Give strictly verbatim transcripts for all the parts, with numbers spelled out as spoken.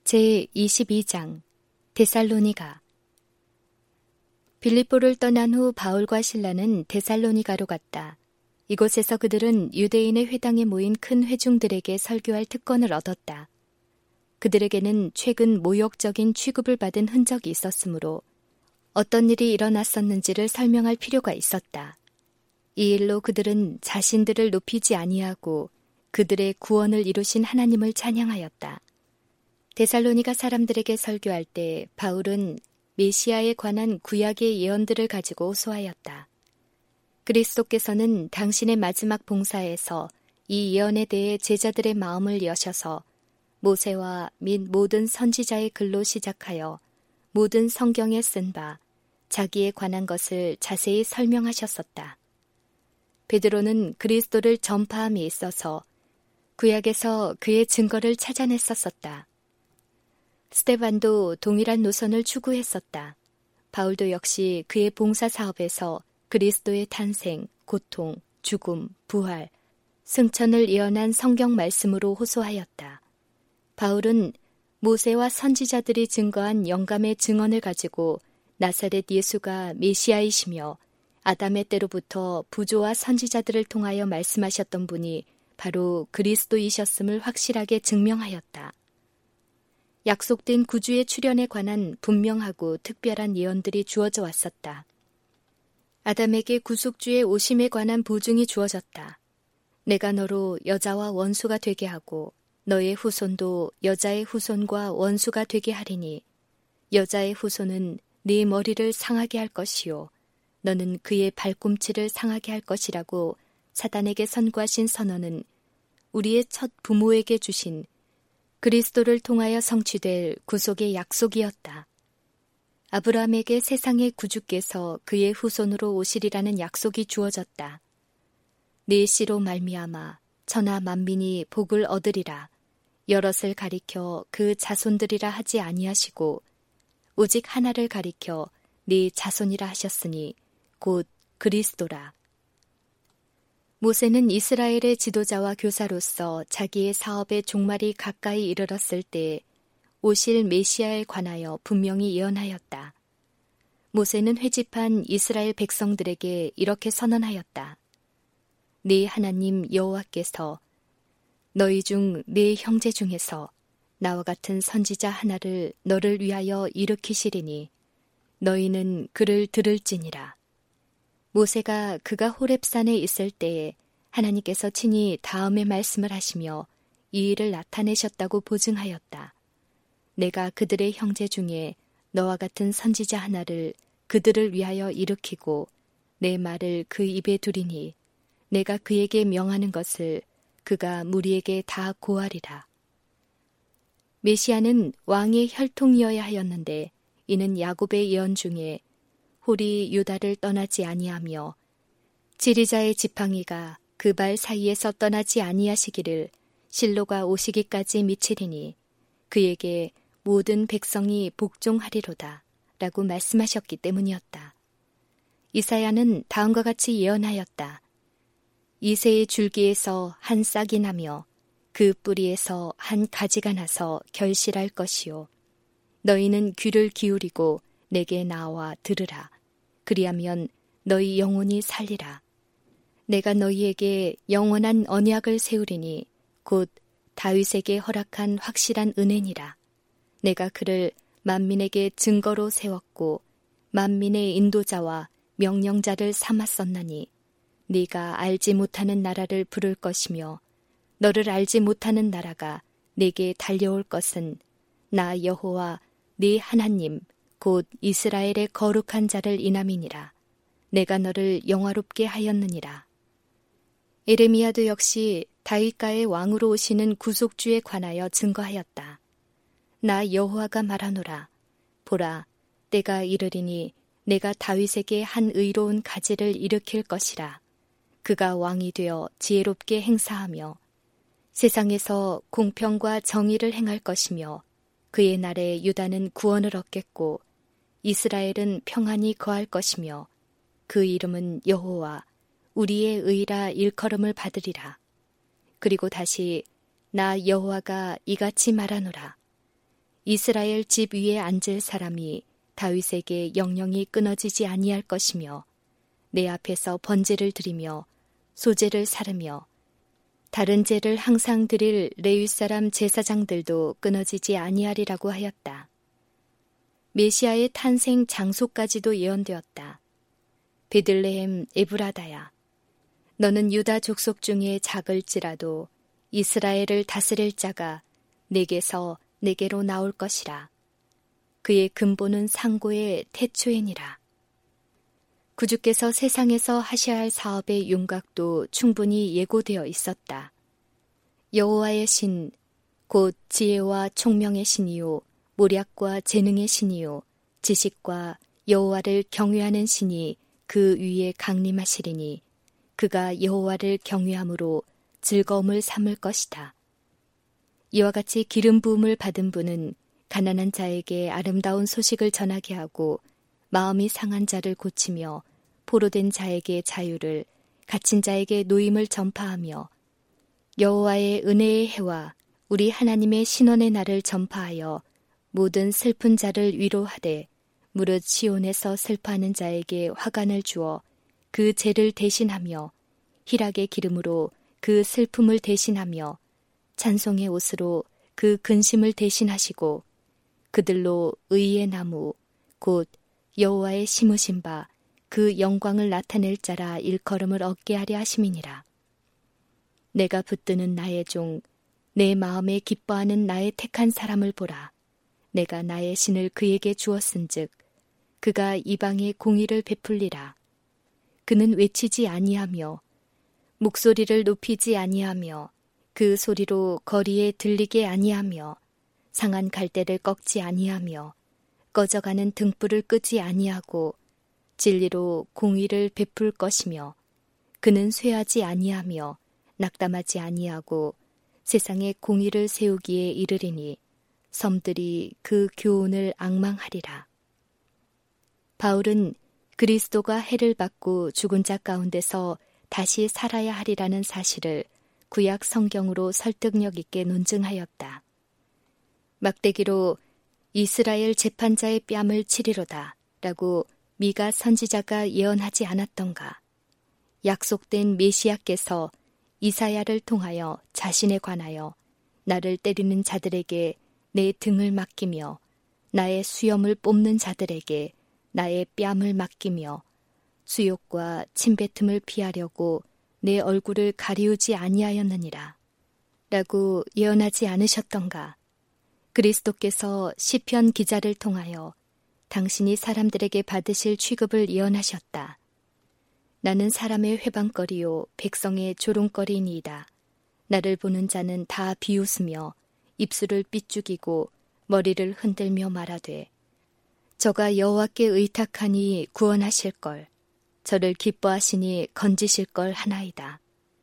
제이십이 장 데살로니가. 빌립보를 떠난 후 바울과 실라는 데살로니가로 갔다. 이곳에서 그들은 유대인의 회당에 모인 큰 회중들에게 설교할 특권을 얻었다. 그들에게는 최근 모욕적인 취급을 받은 흔적이 있었으므로 어떤 일이 일어났었는지를 설명할 필요가 있었다. 이 일로 그들은 자신들을 높이지 아니하고 그들의 구원을 이루신 하나님을 찬양하였다. 데살로니가 사람들에게 설교할 때 바울은 메시아에 관한 구약의 예언들을 가지고 호소하였다. 그리스도께서는 당신의 마지막 봉사에서 이 예언에 대해 제자들의 마음을 여셔서 모세와 및 모든 선지자의 글로 시작하여 모든 성경에 쓴 바 자기에 관한 것을 자세히 설명하셨었다. 베드로는 그리스도를 전파함에 있어서 구약에서 그의 증거를 찾아냈었었다. 스데반도 동일한 노선을 추구했었다. 바울도 역시 그의 봉사 사업에서 그리스도의 탄생, 고통, 죽음, 부활, 승천을 예언한 성경 말씀으로 호소하였다. 바울은 모세와 선지자들이 증거한 영감의 증언을 가지고 나사렛 예수가 메시아이시며 아담의 때로부터 부조와 선지자들을 통하여 말씀하셨던 분이 바로 그리스도이셨음을 확실하게 증명하였다. 약속된 구주의 출현에 관한 분명하고 특별한 예언들이 주어져 왔었다. 아담에게 구속주의 오심에 관한 보증이 주어졌다. 내가 너로 여자와 원수가 되게 하고 너의 후손도 여자의 후손과 원수가 되게 하리니 여자의 후손은 네 머리를 상하게 할 것이요 너는 그의 발꿈치를 상하게 할 것이라고 사단에게 선고하신 선언은 우리의 첫 부모에게 주신 그리스도를 통하여 성취될 구속의 약속이었다. 아브라함에게 세상의 구주께서 그의 후손으로 오시리라는 약속이 주어졌다. 네 씨로 말미암아 천하 만민이 복을 얻으리라. 여럿을 가리켜 그 자손들이라 하지 아니하시고 오직 하나를 가리켜 네 자손이라 하셨으니 곧 그리스도라. 모세는 이스라엘의 지도자와 교사로서 자기의 사업의 종말이 가까이 이르렀을 때 오실 메시아에 관하여 분명히 예언하였다. 모세는 회집한 이스라엘 백성들에게 이렇게 선언하였다. 네 하나님 여호와께서 너희 중 네 형제 중에서 나와 같은 선지자 하나를 너를 위하여 일으키시리니 너희는 그를 들을지니라. 모세가 그가 호렙산에 있을 때에 하나님께서 친히 다음의 말씀을 하시며 이 일을 나타내셨다고 보증하였다. 내가 그들의 형제 중에 너와 같은 선지자 하나를 그들을 위하여 일으키고 내 말을 그 입에 두리니 내가 그에게 명하는 것을 그가 무리에게 다 고하리라. 메시아는 왕의 혈통이어야 하였는데 이는 야곱의 예언 중에 홀이 유다를 떠나지 아니하며 지리자의 지팡이가 그 발 사이에서 떠나지 아니하시기를 실로가 오시기까지 미치리니 그에게 모든 백성이 복종하리로다 라고 말씀하셨기 때문이었다. 이사야는 다음과 같이 예언하였다. 이새의 줄기에서 한 싹이 나며 그 뿌리에서 한 가지가 나서 결실할 것이요 너희는 귀를 기울이고 내게 나와 들으라. 그리하면 너희 영혼이 살리라. 내가 너희에게 영원한 언약을 세우리니 곧 다윗에게 허락한 확실한 은혜니라. 내가 그를 만민에게 증거로 세웠고 만민의 인도자와 명령자를 삼았었나니 네가 알지 못하는 나라를 부를 것이며 너를 알지 못하는 나라가 네게 달려올 것은 나 여호와 네 하나님 곧 이스라엘의 거룩한 자를 인함이니라. 내가 너를 영화롭게 하였느니라. 에레미야도 역시 다윗가의 왕으로 오시는 구속주에 관하여 증거하였다. 나 여호와가 말하노라. 보라, 때가 이르리니 내가 다윗에게 한 의로운 가지를 일으킬 것이라. 그가 왕이 되어 지혜롭게 행사하며 세상에서 공평과 정의를 행할 것이며 그의 날에 유다는 구원을 얻겠고 이스라엘은 평안히 거할 것이며 그 이름은 여호와 우리의 의라 일컬음을 받으리라. 그리고 다시 나 여호와가 이같이 말하노라. 이스라엘 집 위에 앉을 사람이 다윗에게 영영이 끊어지지 아니할 것이며 내 앞에서 번제를 드리며 소제를 사르며 다른 제를 항상 드릴 레위 사람 제사장들도 끊어지지 아니하리라고 하였다. 메시아의 탄생 장소까지도 예언되었다. 베들레헴 에브라다야, 너는 유다 족속 중에 작을지라도 이스라엘을 다스릴 자가 내게서 내게로 나올 것이라. 그의 근본은 상고의 태초이니라. 구주께서 세상에서 하셔야 할 사업의 윤곽도 충분히 예고되어 있었다. 여호와의 신, 곧 지혜와 총명의 신이요 모략과 재능의 신이요 지식과 여호와를 경외하는 신이 그 위에 강림하시리니 그가 여호와를 경외함으로 즐거움을 삼을 것이다. 이와 같이 기름 부음을 받은 분은 가난한 자에게 아름다운 소식을 전하게 하고 마음이 상한 자를 고치며 포로된 자에게 자유를, 갇힌 자에게 노임을 전파하며 여호와의 은혜의 해와 우리 하나님의 신원의 날을 전파하여 모든 슬픈 자를 위로하되 무릇 시온에서 슬퍼하는 자에게 화관을 주어 그 죄를 대신하며 희락의 기름으로 그 슬픔을 대신하며 찬송의 옷으로 그 근심을 대신하시고 그들로 의의 나무 곧 여호와의 심으신 바 그 영광을 나타낼 자라 일컬음을 얻게 하려 하심이니라. 내가 붙드는 나의 종, 내 마음에 기뻐하는 나의 택한 사람을 보라. 내가 나의 신을 그에게 주었은즉 그가 이방에 공의를 베풀리라. 그는 외치지 아니하며 목소리를 높이지 아니하며 그 소리로 거리에 들리게 아니하며 상한 갈대를 꺾지 아니하며 꺼져가는 등불을 끄지 아니하고 진리로 공의를 베풀 것이며 그는 쇠하지 아니하며 낙담하지 아니하고 세상에 공의를 세우기에 이르리니 섬들이 그 교훈을 앙망하리라. 바울은 그리스도가 해를 받고 죽은 자 가운데서 다시 살아야 하리라는 사실을 구약 성경으로 설득력 있게 논증하였다. 막대기로 이스라엘 재판자의 뺨을 치리로다 라고 미가 선지자가 예언하지 않았던가. 약속된 메시아께서 이사야를 통하여 자신에 관하여 나를 때리는 자들에게 내 등을 맡기며 나의 수염을 뽑는 자들에게 나의 뺨을 맡기며 수욕과 침뱉음을 피하려고 내 얼굴을 가리우지 아니하였느니라 라고 예언하지 않으셨던가. 그리스도께서 시편 기자를 통하여 당신이 사람들에게 받으실 취급을 예언하셨다. 나는 사람의 회방거리요 백성의 조롱거리니이다. 나를 보는 자는 다 비웃으며 입술을 삐죽이고 머리를 흔들며 말하되 저가 여호와께 의탁하니 구원하실걸, 저를 기뻐하시니 건지실걸 하나이다.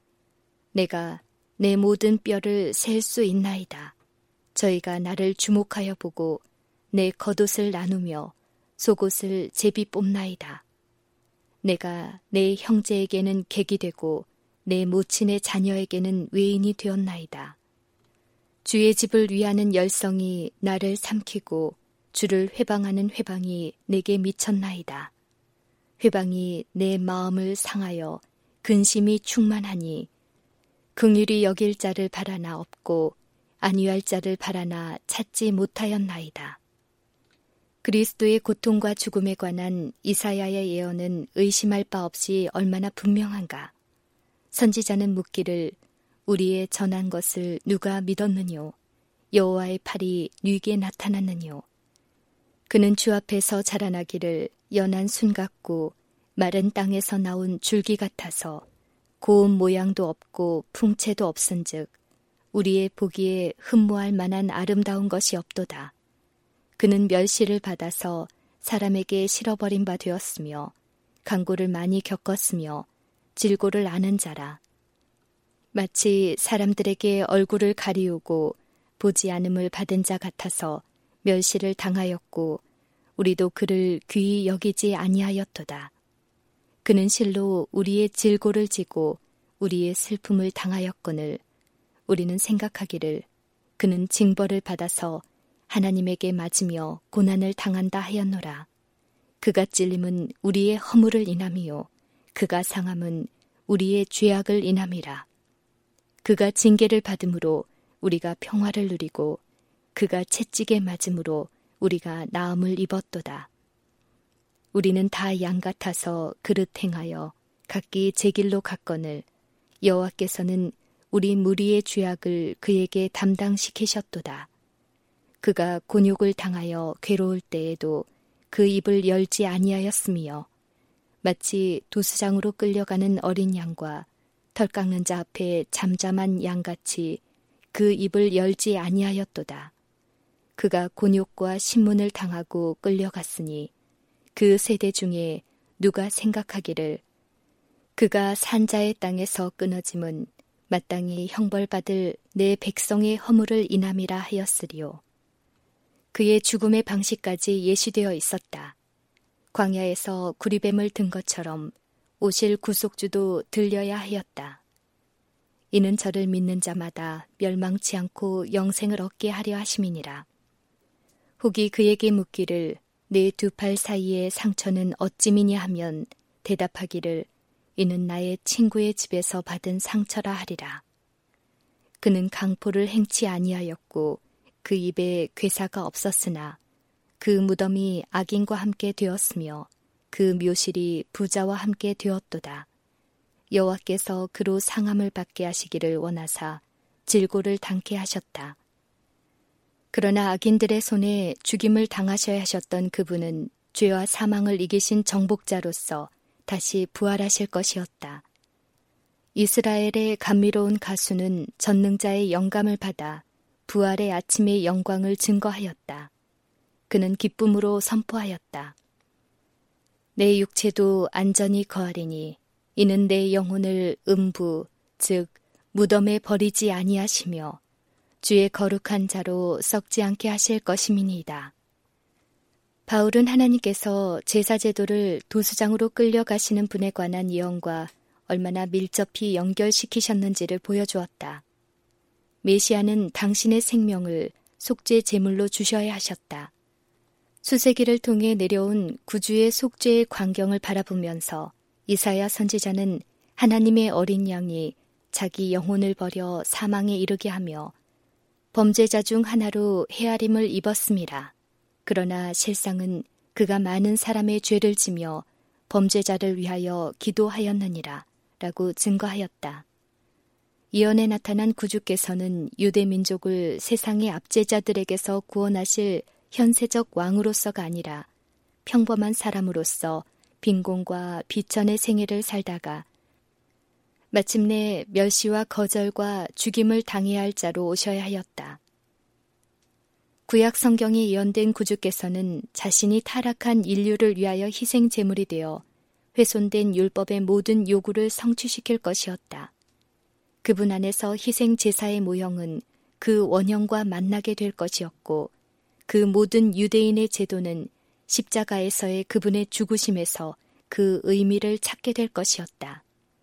내가 내 모든 뼈를 셀 수 있나이다. 저희가 나를 주목하여 보고 내 겉옷을 나누며 속옷을 제비 뽑나이다. 내가 내 형제에게는 객이 되고 내 모친의 자녀에게는 외인이 되었나이다. 주의 집을 위하는 열성이 나를 삼키고 주를 회방하는 회방이 내게 미쳤나이다. 회방이 내 마음을 상하여 근심이 충만하니 긍휼히 여길 자를 바라나 없고 안위할 자를 바라나 찾지 못하였나이다. 그리스도의 고통과 죽음에 관한 이사야의 예언은 의심할 바 없이 얼마나 분명한가. 선지자는 묻기를 우리의 전한 것을 누가 믿었느뇨? 여호와의 팔이 뉘게 나타났느뇨? 그는 주 앞에서 자라나기를 연한 순 같고 마른 땅에서 나온 줄기 같아서 고운 모양도 없고 풍채도 없은즉 우리의 보기에 흠모할 만한 아름다운 것이 없도다. 그는 멸시를 받아서 사람에게 실어버린 바 되었으며 강고를 많이 겪었으며 질고를 아는 자라. 마치 사람들에게 얼굴을 가리우고 보지 않음을 받은 자 같아서 멸시를 당하였고 우리도 그를 귀히 여기지 아니하였도다. 그는 실로 우리의 질고를 지고 우리의 슬픔을 당하였거늘 우리는 생각하기를 그는 징벌을 받아서 하나님에게 맞으며 고난을 당한다 하였노라. 그가 찔림은 우리의 허물을 인함이요 그가 상함은 우리의 죄악을 인함이라. 그가 징계를 받음으로 우리가 평화를 누리고 그가 채찍에 맞음으로 우리가 나음을 입었도다. 우리는 다 양 같아서 그릇 행하여 각기 제 길로 갔거늘 여호와께서는 우리 무리의 죄악을 그에게 담당시키셨도다. 그가 곤욕을 당하여 괴로울 때에도 그 입을 열지 아니하였으며 마치 도수장으로 끌려가는 어린 양과 털 깎는 자 앞에 잠잠한 양같이 그 입을 열지 아니하였도다. 그가 곤욕과 신문을 당하고 끌려갔으니 그 세대 중에 누가 생각하기를 그가 산자의 땅에서 끊어짐은 마땅히 형벌받을 내 백성의 허물을 인함이라 하였으리요. 그의 죽음의 방식까지 예시되어 있었다. 광야에서 구리뱀을 든 것처럼 오실 구속주도 들려야 하였다. 이는 저를 믿는 자마다 멸망치 않고 영생을 얻게 하려 하심이니라. 혹이 그에게 묻기를 내 두 팔 사이의 상처는 어찌미냐 하면 대답하기를 이는 나의 친구의 집에서 받은 상처라 하리라. 그는 강포를 행치 아니하였고 그 입에 괴사가 없었으나 그 무덤이 악인과 함께 되었으며 그 묘실이 부자와 함께 되었도다. 여호와께서 그로 상함을 받게 하시기를 원하사 질고를 당케 하셨다. 그러나 악인들의 손에 죽임을 당하셔야 하셨던 그분은 죄와 사망을 이기신 정복자로서 다시 부활하실 것이었다. 이스라엘의 감미로운 가수는 전능자의 영감을 받아 부활의 아침의 영광을 증거하였다. 그는 기쁨으로 선포하였다. 내 육체도 안전히 거하리니 이는 내 영혼을 음부 즉 무덤에 버리지 아니하시며 주의 거룩한 자로 썩지 않게 하실 것임이니이다. 바울은 하나님께서 제사제도를 도수장으로 끌려가시는 분에 관한 예언과 얼마나 밀접히 연결시키셨는지를 보여주었다. 메시아는 당신의 생명을 속죄 제물로 주셔야 하셨다. 수세기를 통해 내려온 구주의 속죄의 광경을 바라보면서 이사야 선지자는 하나님의 어린 양이 자기 영혼을 버려 사망에 이르게 하며 범죄자 중 하나로 헤아림을 입었음이라. 그러나 실상은 그가 많은 사람의 죄를 지며 범죄자를 위하여 기도하였느니라 라고 증거하였다. 이언에 나타난 구주께서는 유대 민족을 세상의 압제자들에게서 구원하실 현세적 왕으로서가 아니라 평범한 사람으로서 빈곤과 비천의 생애를 살다가 마침내 멸시와 거절과 죽임을 당해야 할 자로 오셔야 하였다. 구약 성경에 예언된 구주께서는 자신이 타락한 인류를 위하여 희생 제물이 되어 훼손된 율법의 모든 요구를 성취시킬 것이었다. 그분 안에서 희생 제사의 모형은 그 원형과 만나게 될 것이었고 그 모든 유대인의 제도는 십자가에서의 그분의 죽으심에서 그 의미를 찾게 될 것이었다.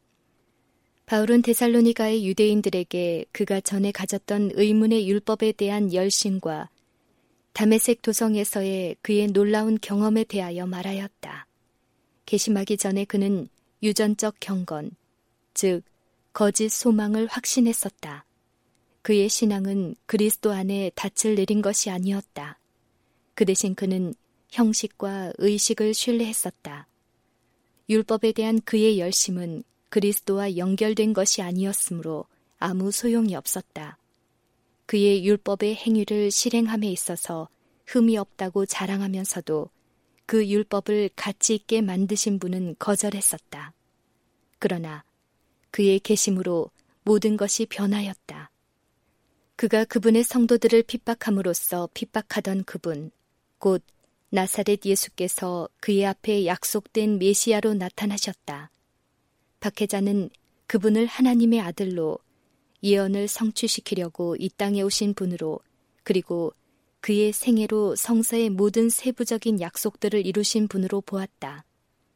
바울은 데살로니가의 유대인들에게 그가 전에 가졌던 의문의 율법에 대한 열심과 다메섹 도성에서의 그의 놀라운 경험에 대하여 말하였다. 개심하기 전에 그는 유전적 경건, 즉 거짓 소망을 확신했었다. 그의 신앙은 그리스도 안에 닻을 내린 것이 아니었다. 그 대신 그는 형식과 의식을 신뢰했었다. 율법에 대한 그의 열심은 그리스도와 연결된 것이 아니었으므로 아무 소용이 없었다. 그의 율법의 행위를 실행함에 있어서 흠이 없다고 자랑하면서도 그 율법을 가치 있게 만드신 분은 거절했었다. 그러나 그의 계심으로 모든 것이 변하였다. 그가 그분의 성도들을 핍박함으로써 핍박하던 그분, 곧 나사렛 예수께서 그의 앞에 약속된 메시아로 나타나셨다. 박해자는 그분을 하나님의 아들로 예언을 성취시키려고 이 땅에 오신 분으로 그리고 그의 생애로 성서의 모든 세부적인 약속들을 이루신 분으로 보았다.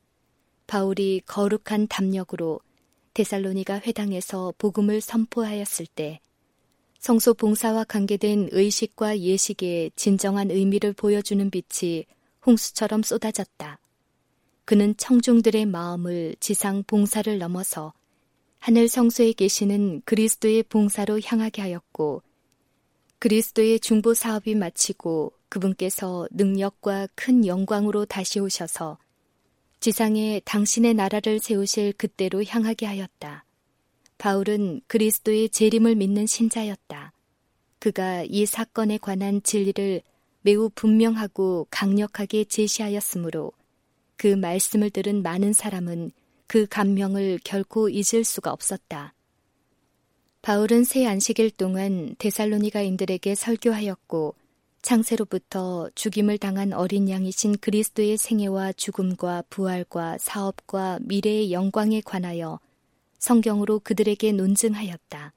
바울이 거룩한 담력으로 데살로니가 회당에서 복음을 선포하였을 때 성소 봉사와 관계된 의식과 예식의 진정한 의미를 보여주는 빛이 홍수처럼 쏟아졌다. 그는 청중들의 마음을 지상 봉사를 넘어서 하늘 성소에 계시는 그리스도의 봉사로 향하게 하였고, 그리스도의 중보 사업이 마치고 그분께서 능력과 큰 영광으로 다시 오셔서 지상에 당신의 나라를 세우실 그때로 향하게 하였다. 바울은 그리스도의 재림을 믿는 신자였다. 그가 이 사건에 관한 진리를 매우 분명하고 강력하게 제시하였으므로 그 말씀을 들은 많은 사람은 그 감명을 결코 잊을 수가 없었다. 바울은 새 안식일 동안 데살로니가인들에게 설교하였고, 창세로부터 죽임을 당한 어린 양이신 그리스도의 생애와 죽음과 부활과 사업과 미래의 영광에 관하여 성경으로 그들에게 논증하였다.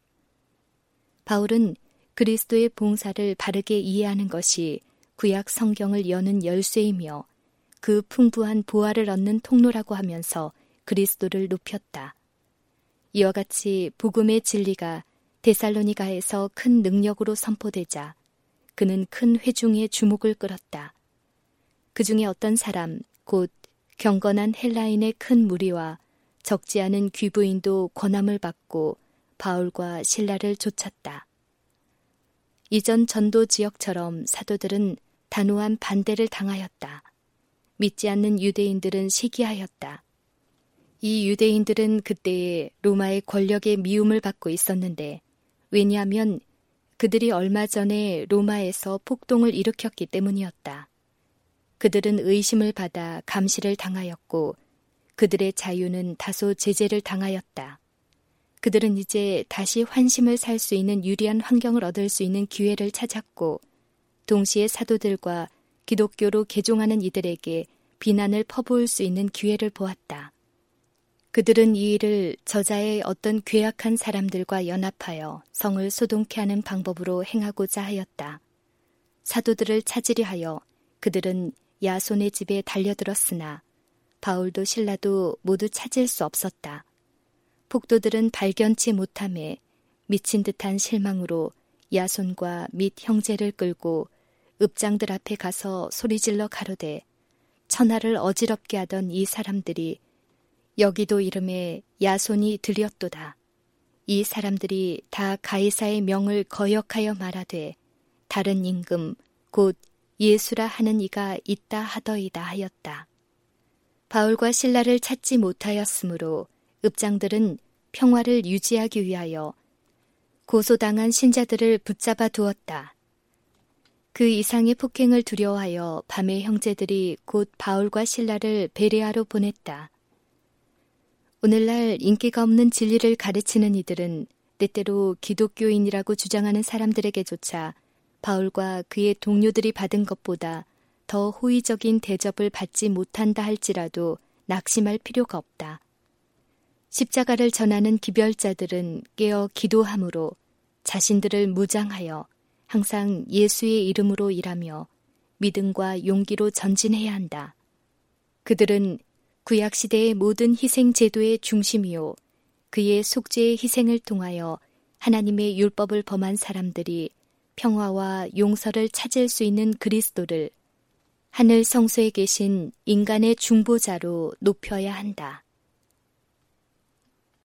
바울은 그리스도의 봉사를 바르게 이해하는 것이 구약 성경을 여는 열쇠이며 그 풍부한 보화를 얻는 통로라고 하면서 그리스도를 높였다. 이와 같이 복음의 진리가 데살로니가에서 큰 능력으로 선포되자 그는 큰 회중의 주목을 끌었다. 그 중에 어떤 사람, 곧 경건한 헬라인의 큰 무리와 적지 않은 귀부인도 권함을 받고 바울과 실라를 쫓았다. 이전 전도 지역처럼 사도들은 단호한 반대를 당하였다. 믿지 않는 유대인들은 시기하였다. 이 유대인들은 그때에 로마의 권력의 미움을 받고 있었는데, 왜냐하면 그들이 얼마 전에 로마에서 폭동을 일으켰기 때문이었다. 그들은 의심을 받아 감시를 당하였고 그들의 자유는 다소 제재를 당하였다. 그들은 이제 다시 환심을 살 수 있는 유리한 환경을 얻을 수 있는 기회를 찾았고, 동시에 사도들과 기독교로 개종하는 이들에게 비난을 퍼부을 수 있는 기회를 보았다. 그들은 이 일을 저자의 어떤 괴악한 사람들과 연합하여 성을 소동케 하는 방법으로 행하고자 하였다. 사도들을 찾으려 하여 그들은 야손의 집에 달려들었으나 바울도 실라도 모두 찾을 수 없었다. 폭도들은 발견치 못함에 미친 듯한 실망으로 야손과 및 형제를 끌고 읍장들 앞에 가서 소리질러 가로되, 천하를 어지럽게 하던 이 사람들이 여기도 이름에 야손이 들렸도다. 이 사람들이 다 가이사의 명을 거역하여 말하되 다른 임금 곧 예수라 하는 이가 있다 하더이다 하였다. 바울과 실라를 찾지 못하였으므로 읍장들은 평화를 유지하기 위하여 고소당한 신자들을 붙잡아 두었다. 그 이상의 폭행을 두려워하여 밤에 형제들이 곧 바울과 실라를 베레아로 보냈다. 오늘날 인기가 없는 진리를 가르치는 이들은 때때로 기독교인이라고 주장하는 사람들에게조차 바울과 그의 동료들이 받은 것보다 더 호의적인 대접을 받지 못한다 할지라도 낙심할 필요가 없다. 십자가를 전하는 기별자들은 깨어 기도함으로 자신들을 무장하여 항상 예수의 이름으로 일하며 믿음과 용기로 전진해야 한다. 그들은 구약시대의 모든 희생 제도의 중심이요, 그의 속죄의 희생을 통하여 하나님의 율법을 범한 사람들이 평화와 용서를 찾을 수 있는 그리스도를 하늘 성소에 계신 인간의 중보자로 높여야 한다.